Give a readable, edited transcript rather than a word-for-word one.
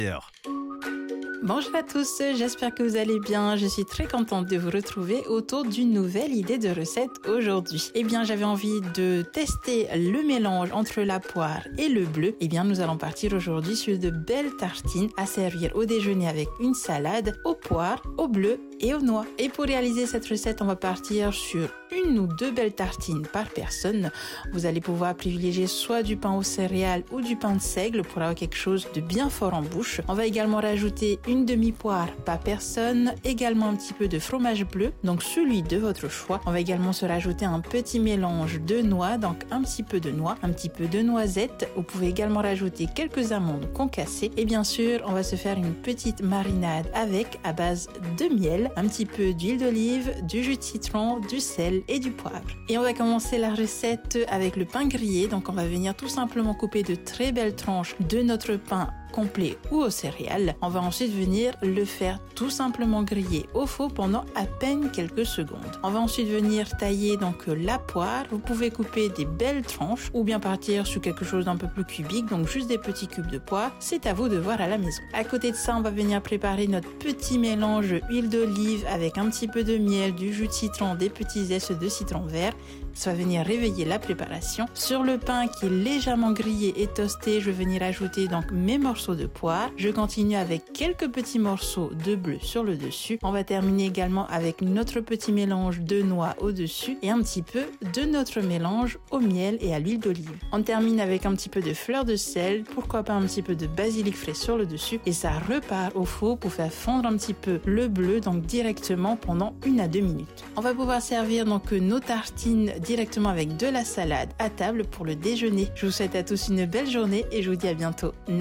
Bonjour à tous, j'espère que vous allez bien. Je suis très contente de vous retrouver autour d'une nouvelle idée de recette aujourd'hui. J'avais envie de tester le mélange entre la poire et le bleu. Nous allons partir aujourd'hui sur de belles tartines à servir au déjeuner avec une salade aux poires, au bleu et aux noix. Et pour réaliser cette recette, on va partir sur 1 ou 2 belles tartines par personne. Vous allez pouvoir privilégier soit du pain aux céréales ou du pain de seigle pour avoir quelque chose de bien fort en bouche. On va également rajouter une demi-poire par personne, également un petit peu de fromage bleu, donc celui de votre choix. On va également se rajouter un petit mélange de noix, donc un petit peu de noix, un petit peu de noisettes. Vous pouvez également rajouter quelques amandes concassées. Et bien sûr, on va se faire une petite marinade à base de miel, un petit peu d'huile d'olive, du jus de citron, du sel et du poivre. Et on va commencer la recette avec le pain grillé. Donc on va venir tout simplement couper de très belles tranches de notre pain complet ou aux céréales. On va ensuite venir le faire tout simplement griller au four pendant à peine quelques secondes. On va ensuite venir tailler donc la poire. Vous pouvez couper des belles tranches ou bien partir sur quelque chose d'un peu plus cubique, donc juste des petits cubes de poire. C'est à vous de voir à la maison. À côté de ça, on va venir préparer notre petit mélange huile d'olive avec un petit peu de miel, du jus de citron, des petits zestes de citron vert. Ça va venir réveiller la préparation. Sur le pain qui est légèrement grillé et toasté, je vais venir ajouter donc mes morceaux de poire. Je continue avec quelques petits morceaux de bleu sur le dessus. On va terminer également avec notre petit mélange de noix au-dessus et un petit peu de notre mélange au miel et à l'huile d'olive. On termine avec un petit peu de fleur de sel, pourquoi pas un petit peu de basilic frais sur le dessus, et ça repart au four pour faire fondre un petit peu le bleu, donc directement pendant 1 à 2 minutes. On va pouvoir servir donc nos tartines directement avec de la salade à table pour le déjeuner. Je vous souhaite à tous une belle journée et je vous dis à bientôt.